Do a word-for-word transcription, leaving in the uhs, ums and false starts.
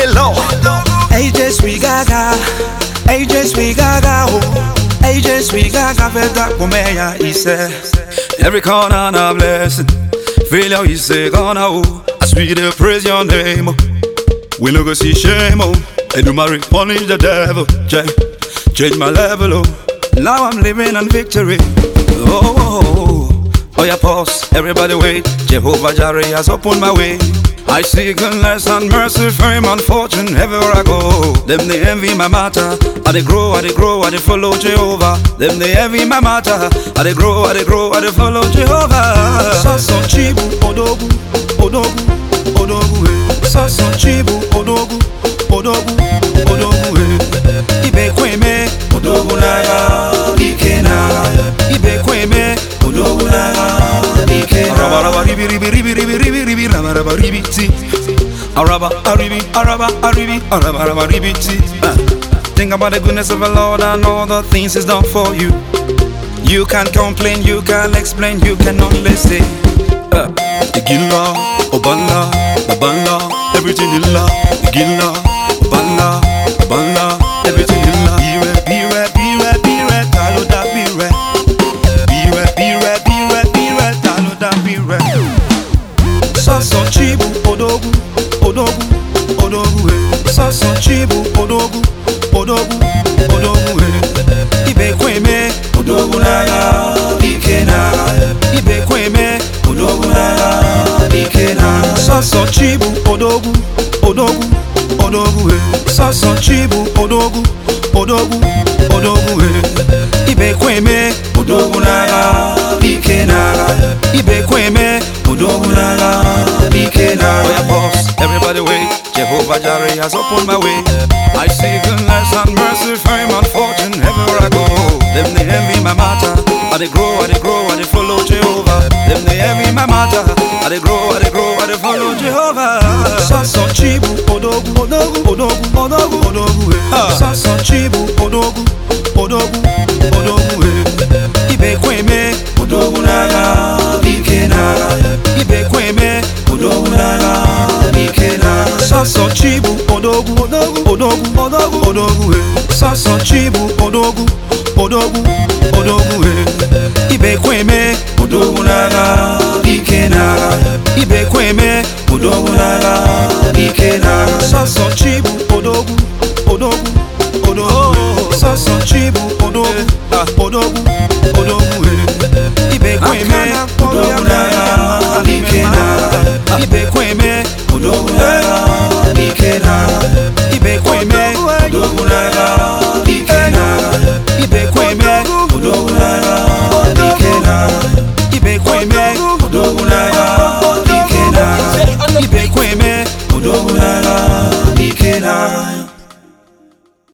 J-Lo. A J Sweet Gaga, A J Sweet Gaga, oh, A J Sweet Gaga, veda kumeya ise. Every corner a blessing. Failure is a gonna oh. As we dey praise your name, oh. We no go see shame, oh. And do marry punish the devil. Change, change my level, oh. Now I'm living on victory. Oh, oh, oh. Oh yeah, pause. Everybody wait. Jehovah Jireh has opened my way. I see goodness and mercy, fame and fortune everywhere I go. Them they envy my matter. I they grow, I they grow, I they follow Jehovah. Them they envy my matter. I they grow, I they grow, I they follow Jehovah. Sason chibu odogu, odogu, odogu eh. Sason chibu odogu, odogu, odogu eh. Ibe kweme, odogu naga, ike naga. Ibe kweme, odogu naga, ike naga. Araba, araba, ribi, ribi, ribi, ribi, ribi, ribi, raba, raba, ribi, ti. Araba, aribi, araba, aribi, araba, araba, ribi, ti. Uh. Think about the goodness of the Lord and all the things He's done for you. You can't complain, you can't explain, you can only say uh. Igilla, Obala, Obala, everything in love. Igilla, Obala, Obala, everything in love. Be red, be red, be red, be red, talo da be red. Be red, be red, be red, be red, talo da be red. Sason chibu odogu, odogu, odogu eh. Sason chibu odogu, odogu, odogu eh. Ibe kweme, odogu naga, ike naga. Ibe kweme, odogu naga, ike naga. Sason chibu odogu, odogu, odogu eh. Sason chibu odogu, odogu, odogu eh. Ibe kweme, odogu naga, ike naga. Ibe kweme, odogu naga, ike naga. Oh yeah, boss, everybody wait. Jehovah Jireh has opened my way. I see goodness and mercy, fame and fortune everywhere I go. Them they envy my matter. I they grow, I they grow, I they follow Jehovah. Them they envy my matter. I they grow, I they grow, I they follow Jehovah. Sason chibu odogu, odogu, odogu, odogu, odogu eh. Sason chibu odogu, odogu, odogu eh. Ibe kweme, odogu naga, ike naga. Ibe kweme, odogu naga, ike naga. Sason chibu odogu, odogu, odogu, odogu, odogu eh. Sason chibu odogu, odogu, odogu eh. Ibe kweme,